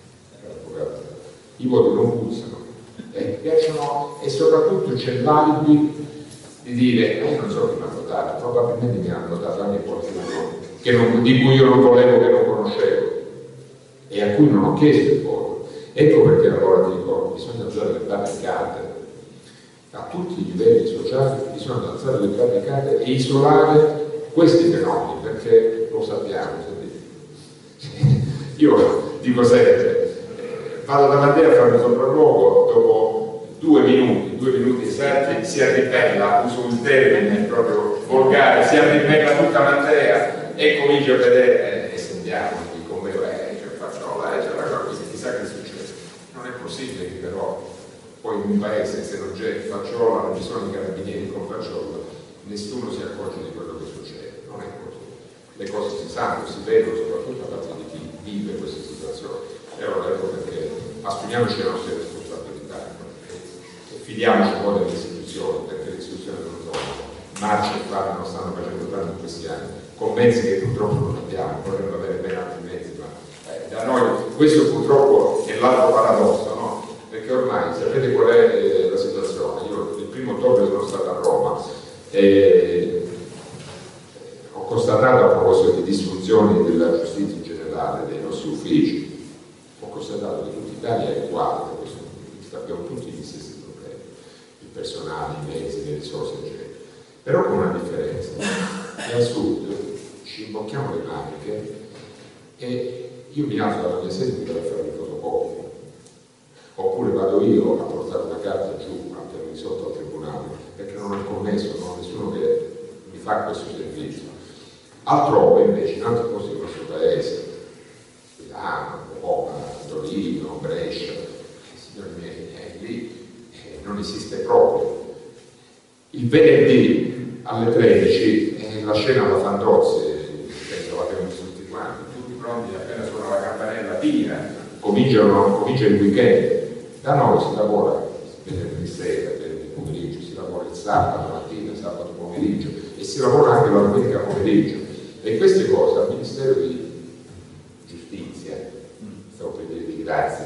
Speaker 2: I voti non pulsano, eh, piacciono, e soprattutto c'è l'alibi di dire eh, io non so chi mi ha votato, probabilmente mi hanno votato anche qualcuno che non, di cui io non volevo, che non conoscevo e a cui non ho chiesto il voto. Ecco perché allora dico bisogna alzare le barricate a tutti i livelli sociali, bisogna alzare le barricate e isolare questi fenomeni, perché lo sappiamo. Io dico sempre, vado davanti a fare un sopralluogo, dopo due minuti, due minuti esatti, si arrivella, uso un termine proprio volgare, si arrivella tutta Mantea e comincio a vedere e sentiamo qui come eh, c'è Facciola, eh, c'è la cosa, chissà che succede. Non è possibile che però poi in un paese se non c'è Facciola, non ci sono i carabinieri con Facciola, nessuno si accorge di quello che succede. Non è così. Le cose si sanno, si vedono, soprattutto da parte di chi vive queste situazioni. E allora ecco perché assumiamoci le nostre responsabilità e fidiamoci un po' delle istituzioni, perché le istituzioni non sono marce e fare, non stanno facendo tanto in questi anni, con mezzi che purtroppo non abbiamo, vorremmo avere ben altri mezzi, ma eh, da noi questo purtroppo è l'altro paradosso, no? Perché ormai sapete qual è eh, la situazione? Io il primo ottobre sono stato a Roma e ho constatato, a proposito di disfunzioni della giustizia in generale, dei nostri uffici, ho constatato che tutta Italia è uguale da questo punto di vista, abbiamo tutti gli stessi problemi, il personale, i mezzi, le risorse, eccetera. Però con una differenza, che al sud ci imbocchiamo le maniche e io mi alzo dalla mia sede per fare le fotocopie, oppure vado io a portare una carta giù a piano di sotto al tribunale, perché non ho il commesso, non ho nessuno che mi fa questo servizio. Altrove invece, in altri posti del nostro paese, Milano, Roma, Torino, Brescia, signori miei, eh, lì eh, non esiste proprio. Il venerdì alle tredici eh, la scena alla Fandozzi, penso l'abbiamo visto tutti quanti, tutti pronti, appena suona la campanella, via, cominciano, comincia il weekend. Da noi si lavora venerdì sera, venerdì pomeriggio, si lavora il sabato mattina, sabato pomeriggio e si lavora anche la domenica pomeriggio. E queste cose al Ministero di Giustizia, stavo per dire di grazia,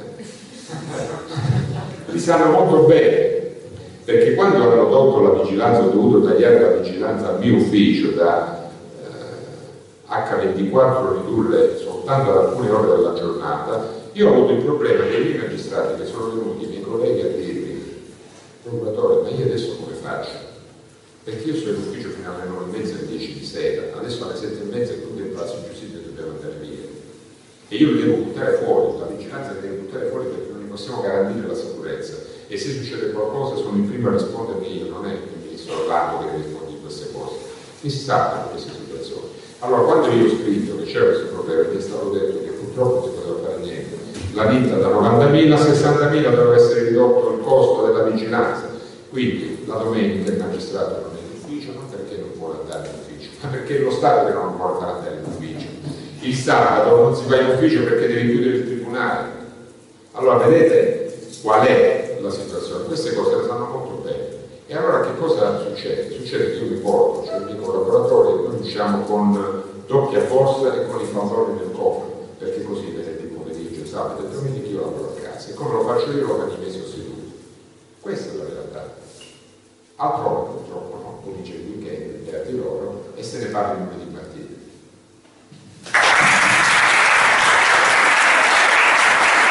Speaker 2: li sanno molto bene, perché quando hanno tolto la vigilanza, ho dovuto tagliare la vigilanza al mio ufficio da eh, acca ventiquattro, ridurre soltanto ad alcune ore della giornata, io ho avuto il problema che i miei magistrati che sono venuti, i miei colleghi, a dirmi: procuratore, ma io adesso come faccio? Perché io sono in ufficio fino alle nove e mezza alle dieci di sera, adesso alle sette e mezza tutto il palazzo di giustizia dobbiamo andare via. E io li devo buttare fuori, la vigilanza li devo buttare fuori perché non gli possiamo garantire la sicurezza. E se succede qualcosa sono il primo a rispondere io, non è il ministro Orlando che risponde di queste cose. Mi si sa di queste situazioni. Allora, quando io ho scritto che c'era questo problema, mi è stato detto che purtroppo non si poteva fare niente. La ditta da novantamila a sessantamila doveva essere ridotto il costo della vigilanza. Quindi la domenica il magistrato non è in ufficio, non perché non vuole andare in ufficio, ma perché è lo Stato che non vuole far andare in ufficio. Il sabato non si va in ufficio perché deve chiudere il tribunale. Allora vedete qual è la situazione? Queste cose le sanno molto bene. E allora che cosa succede? Succede che io mi porto, cioè il mio collaboratore, noi usciamo con doppia forza e con i fanzoni nel cofano, perché così venerdì pomeriggio, sabato e domenica io lavoro a casa. E come lo faccio io lo fanno i miei sostituti. Questa è la realtà. Altrove purtroppo no, comincia il weekend, il teatro loro e se ne parla in lunedì mattina.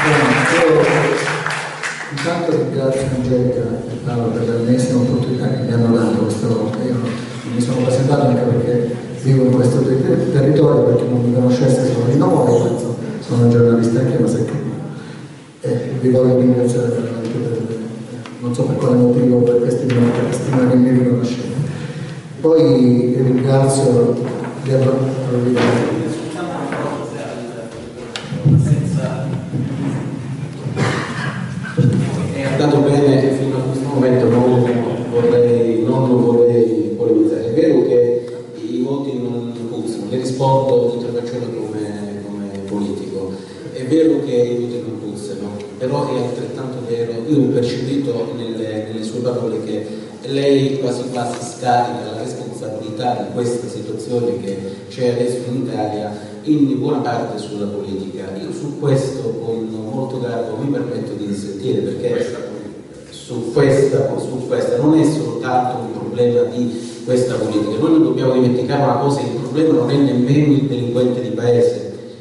Speaker 3: Intanto ringrazio Angelica e Paolo per l'ennesima opportunità che mi hanno dato questa volta. Io non mi sono presentato anche perché vivo in questo ter- territorio, perché non mi conoscesse sono di Novore, penso, sono un giornalista anche, ma secco. E vi voglio ringraziare veramente per, non so per quale motivo, per questi minuti, per stima che mi riconoscete. Poi ringrazio di aver
Speaker 7: è andato bene fino a questo momento, non vorrei, non lo vorrei polemizzare. È vero che i voti non pulsano, le rispondo all'intervenzione come, come politico, è vero che i voti non pulsano, però è altrettanto vero, io ho percepito nelle, nelle sue parole che lei quasi quasi scarica la responsabilità di questa situazione che c'è adesso in Italia in buona parte sulla politica. Io su questo con molto garbo mi permetto di dissentire, perché su questa, su questa non è soltanto un problema di questa politica. Noi non dobbiamo dimenticare una cosa: il problema non è nemmeno il delinquente di paese.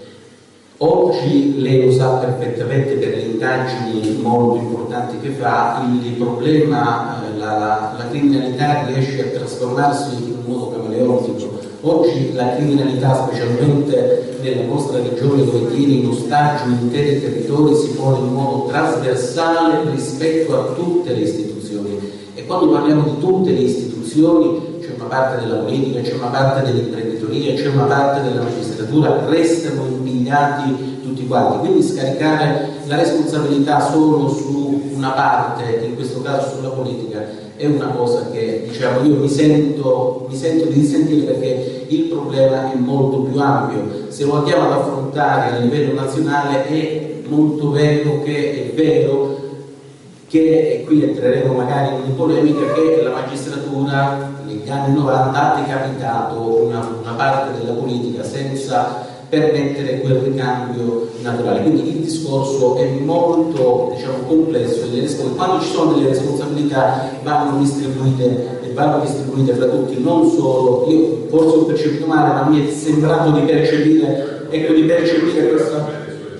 Speaker 7: Oggi lei lo sa perfettamente per le indagini molto importanti che fa, il problema, la, la, la criminalità riesce a trasformarsi in un modo camaleontico. Oggi la criminalità, specialmente nella nostra regione dove tiene in ostaggio interi territori, si pone in modo trasversale rispetto a tutte le istituzioni. E quando parliamo di tutte le istituzioni, c'è una parte della politica, c'è una parte dell'imprenditoria, c'è una parte della magistratura, restano impigliati tutti quanti. Quindi scaricare la responsabilità solo su una parte, in questo caso sulla politica, è una cosa che, diciamo, io mi sento, mi sento di dissentire, perché il problema è molto più ampio. Se lo andiamo ad affrontare a livello nazionale, è molto vero che è vero che, e qui entreremo magari in polemica, che la magistratura negli anni novanta ha decapitato una, una parte della politica senza permettere quel ricambio naturale. Quindi il discorso è molto, diciamo, complesso e le quando ci sono delle responsabilità vanno distribuite e vanno distribuite fra tutti, non solo. Io forse ho percepito male, ma mi è sembrato di percepire, ecco, di percepire questa.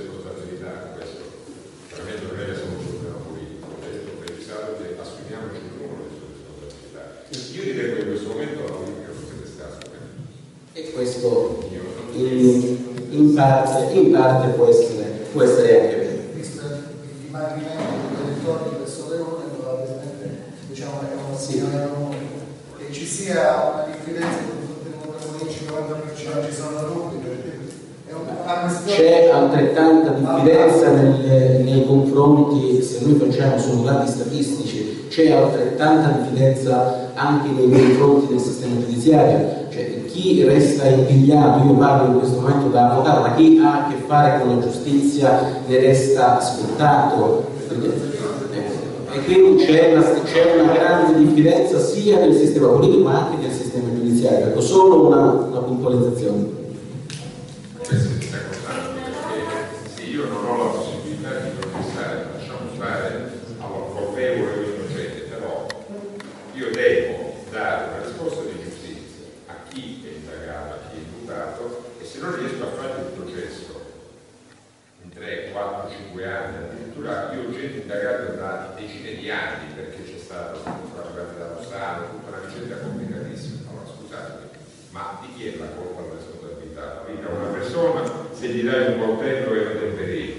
Speaker 7: E questo in, in, parte, in parte può essere, può essere anche vero.
Speaker 3: Visto il dimagrimento dei territori di questo leone, probabilmente, diciamo, è una
Speaker 7: sì.
Speaker 3: che ci sia una diffidenza del cinquanta per cento, ci sono dubbi,
Speaker 7: c'è altrettanta diffidenza nelle, nei confronti, se noi facciamo solo dati statistici, c'è altrettanta diffidenza anche nei confronti del sistema giudiziario. Cioè, chi resta impigliato, io parlo in questo momento da avvocato, ma chi ha a che fare con la giustizia ne resta sfruttato. E quindi c'è una, c'è una grande diffidenza sia nel sistema politico ma anche nel sistema giudiziario. Ecco, solo una, una puntualizzazione.
Speaker 2: Sì, io non ho la possibilità di processare, lasciamo stare alla colpevole o innocente, però io devo dare una risposta di giustizia a chi è indagato, a chi è imputato, e se non riesco a fare il processo in tre, quattro, cinque anni, addirittura io ho gente indagato da decine di anni perché c'è stato una grande da Rossano, tutta una vicenda complicatissima. Allora scusatemi, ma di chi è la colpa della responsabilità? Mica una persona, se gli dai un coltello e lo temperini.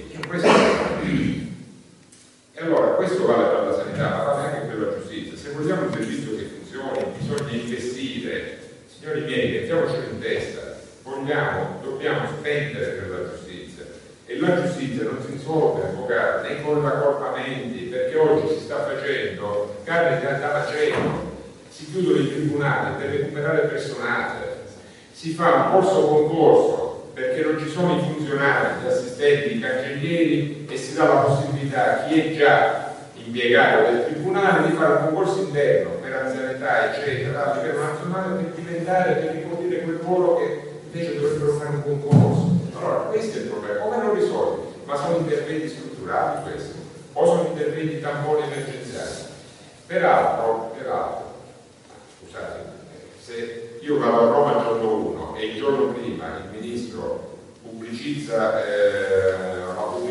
Speaker 2: E allora questo vale per la sanità, ma vale anche per la giustizia. Se vogliamo un servizio che funzioni, bisogna investire. Signori miei, mettiamocelo in testa, vogliamo, dobbiamo spendere per la giustizia. E la giustizia non si risolve, avvocato, né con accorpamenti, perché oggi si sta facendo carne da macello, si chiudono i tribunali per recuperare personale, si fa un corso concorso perché non ci sono i funzionari, gli assistenti, i cancellieri, e si dà la possibilità a chi è già impiegato del tribunale di fare un concorso interno per anzianità, eccetera, a livello nazionale, per diventare, per ricoprire quel ruolo che invece dovrebbero fare un concorso. Allora, questo è il problema. Come lo risolvi? Ma sono interventi strutturali questi? O sono interventi tamponi emergenziali? Peraltro, peraltro, scusate, se io vado a Roma il giorno uno e il giorno prima il ministro pubblicizza eh, la pubblicazione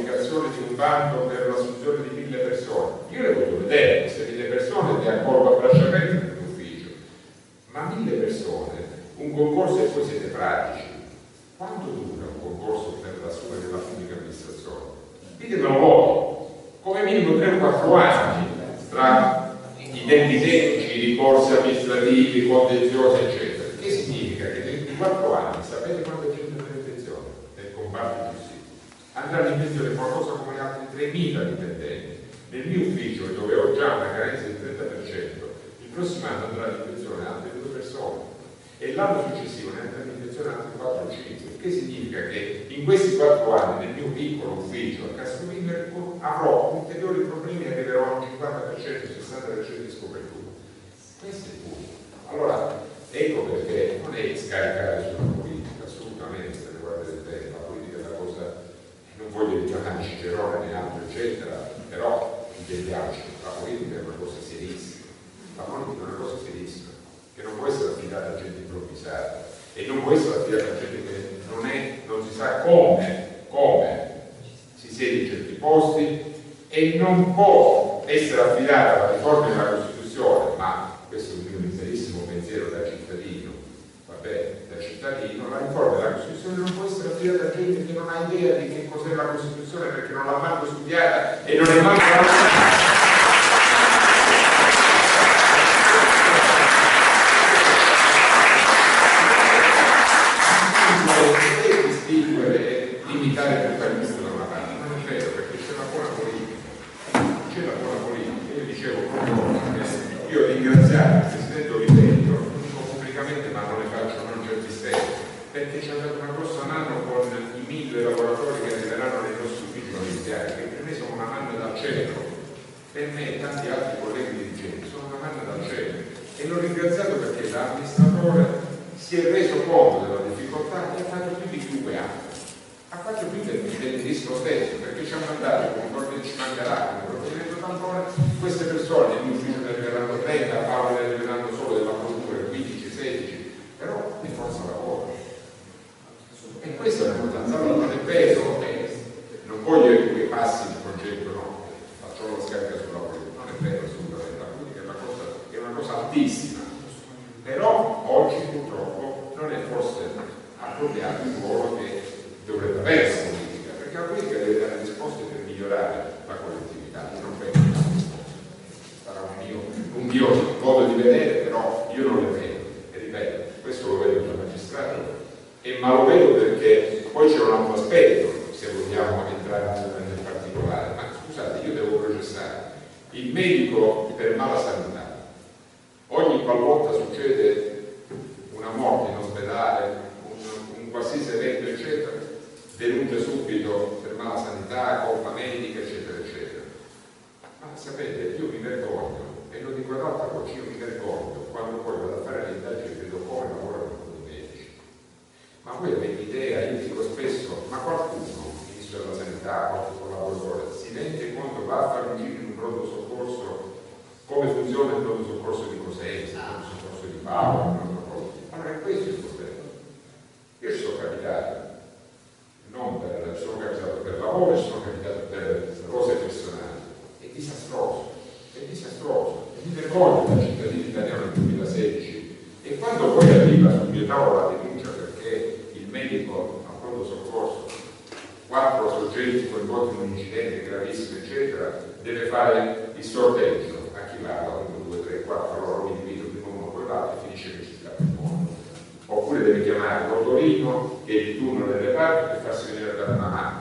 Speaker 2: pubblicazione di un bando per l'assunzione di mille persone. Io le voglio vedere, queste mille persone le accolgo a braccia aperte nell'ufficio, ma mille persone, un concorso e poi siete pratici. Quanto dura un concorso per assumere la pubblica amministrazione? Ditemelo voi, come minimo tre o quattro anni tra i tempi tecnici, i ricorsi amministrativi, i contenziosi, eccetera. Che significa che nei ventiquattro anni sapete quanta gente andrà in pensione nel comparto giustizia? Andranno in pensione qualcosa come altri tremila dipendenti. Nel mio ufficio, dove ho già una carenza del trenta per cento, il prossimo anno andranno in pensione altre due persone e l'anno successivo ne andranno in pensione altri quattro o cinque. Che significa che in questi quattro anni nel mio piccolo ufficio a Castroville avrò ulteriori problemi e arriverò a un cinquanta per cento, sessanta per cento di scopertura. Questo è il punto. Allora, ecco perché non è scaricare sulla politica, assolutamente, se ne guarda del tempo, la politica è una cosa, non voglio richiamare Cicerone né altro, eccetera, però intendiamoci, la politica è una cosa serissima, la politica è una cosa serissima, che non può essere affidata a gente improvvisata e non può essere affidata a gente che non è, non si sa come, come si siede in certi posti e non può essere affidata alla riforma della Costituzione, ma questo è un mio sincerissimo pensiero da cittadino, vabbè, da cittadino, la riforma della Costituzione non può essere affidata a gente che non ha idea di che cos'è la Costituzione perché non l'ha manco studiata e non è manco la limitare per fare questo da una parte, non è vero perché c'è la buona politica, c'è la buona politica. Io dicevo proprio, io ringraziare il Presidente Oliverio, non dico pubblicamente ma non ne faccio non certi stessi, perché ci ha dato una grossa mano con i mille lavoratori che arriveranno nei nostri uffici giudiziari, che per me sono una manna dal cielo, per me e tanti altri colleghi dirigenti sono una manna dal cielo e l'ho ringraziato perché l'amministratore si è reso conto della difficoltà e ha fatto più di chiunque altro. Ha fatto più del ministro stesso perché ci hanno mandato come ci mancherà come provvedimento tampone queste persone in ufficio ne arriveranno trenta, a Paolo ne arriveranno solo della procura quindici sedici, però è forza lavoro e questo è l'importanza. Allora non è vero che non voglio che passi il progetto, no, faccio la scarica sulla politica, non è vero assolutamente, la politica è una cosa, è una cosa altissima, però oggi purtroppo non è forse appropriato il ruolo che dovrebbe avere la politica, perché la politica deve dare risposte per migliorare la collettività. Io non vedo, sarà un mio, un mio modo di vedere, però io non le vedo, e ripeto, questo lo vedo da magistrato, e, ma lo vedo perché poi c'è un altro aspetto, se vogliamo entrare nel particolare, ma scusate, io devo processare il medico per mala sanità, ogni qualvolta succede una morte in ospedale, un, un qualsiasi evento eccetera, denuncia subito per mala sanità, colpa medica, eccetera, eccetera. Ma sapete, io mi vergogno, e lo dico ad alta voce, io mi vergogno quando poi vado a fare le indagini e vedo come lavorano con i medici. Ma voi avete idea, io dico spesso, ma qualcuno, ministro della sanità, qualche collaboratore, si rende conto, va a fare un giro in un pronto soccorso, come funziona il pronto soccorso di Cosenza, il pronto soccorso di Paolo, allora è questo il problema. Io ci sono capitato. Non per, sono capitato per lavoro, sono capitato per cose personali. È disastroso, è disastroso. E mi vergogno da cittadino italiano nel duemilasedici. E quando poi arriva sul mio tavolo la denuncia perché il medico al pronto soccorso, quattro soggetti coinvolti in un incidente gravissimo, eccetera, deve fare il sorteggio a chi va, uno, due, tre, quattro, allora lo individuo, prima uno, poi l'altro e finisce che ci sta il mondo. Oppure deve chiamare l'autorino che è di turno nel reparto per farsi venire a dare una mano.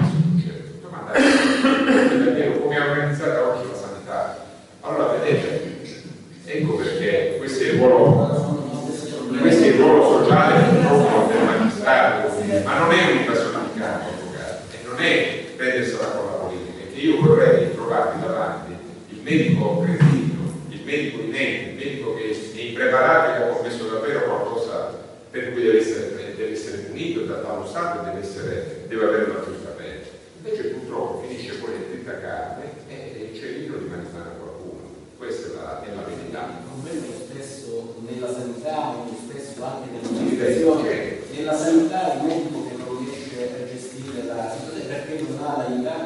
Speaker 2: Domandate come è organizzata oggi la sanità. Allora vedete, ecco perché questo è il ruolo, questo è il ruolo sociale purtroppo del magistrato, ma non è un'invasione di campo, e non è prendersela con la politica, è che io vorrei trovarmi davanti il medico cretino, il medico inetto, il medico che è impreparato e che ha commesso davvero qualcosa per cui deve essere, deve essere punito dallo Stato e deve, essere, deve avere la giusta pena. Invece purtroppo finisce poi in tutta carne e c'è il rischio di mangiare a qualcuno. Questa è la, è la verità.
Speaker 7: Non vedo lo stesso nella sanità, lo stesso anche nell'amministrazione. Nella sanità il medico che non riesce a gestire la situazione perché non ha l'aiuto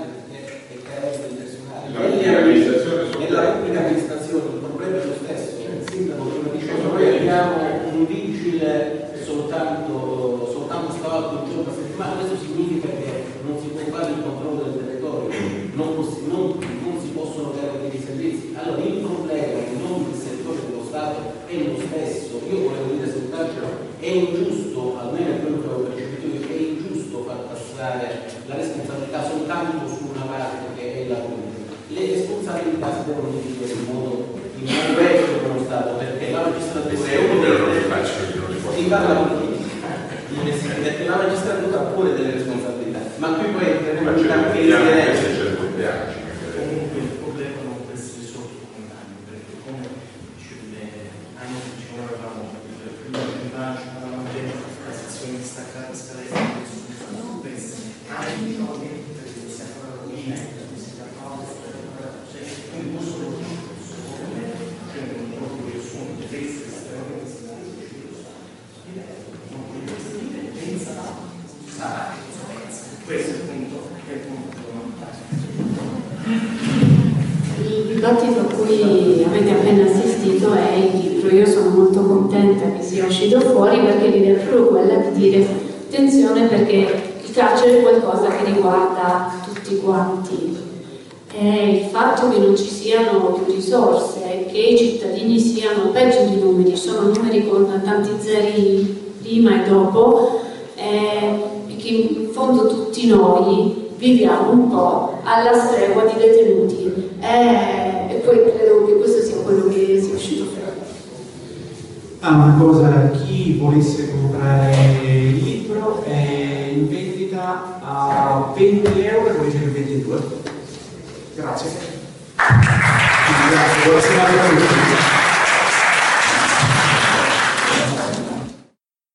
Speaker 7: non, non, non si possono garantire i servizi. Allora il problema in ogni settore dello Stato è lo stesso. Io volevo dire soltanto è ingiusto, almeno è quello che ho percepito io, è ingiusto far passare la responsabilità soltanto su una parte che è la politica. Le responsabilità si devono dividere in modo in modo vecchio dello Stato, perché la magistratura è uno dei perché la magistratura ha pure delle responsabilità, ma qui poi entriamo in campi di
Speaker 5: comunque il problema non può essere solo un anno, perché come dice anni che ci volevamo prima la la sezione distaccata scaletta sono queste anni perché si fa la rovina si fa quindi non solo un proprio riassunto testi estremamente questo è il punto, è il punto
Speaker 6: Il dibattito a cui avete appena assistito è il libro. Io sono molto contenta che sia uscito fuori perché l'idea è proprio quella di dire attenzione perché il carcere è qualcosa che riguarda tutti quanti. E il fatto che non ci siano più risorse e che i cittadini siano peggio di numeri, sono numeri con tanti zeri prima e dopo, eh, e che in fondo tutti noi viviamo un po' alla stregua di detenuti, eh, e poi credo che questo sia quello che sia uscito fuori.
Speaker 5: Ah, una cosa, chi volesse comprare il libro è in vendita a venti euro e poi c'è il ventidue. Grazie. Grazie, buona serata a tutti.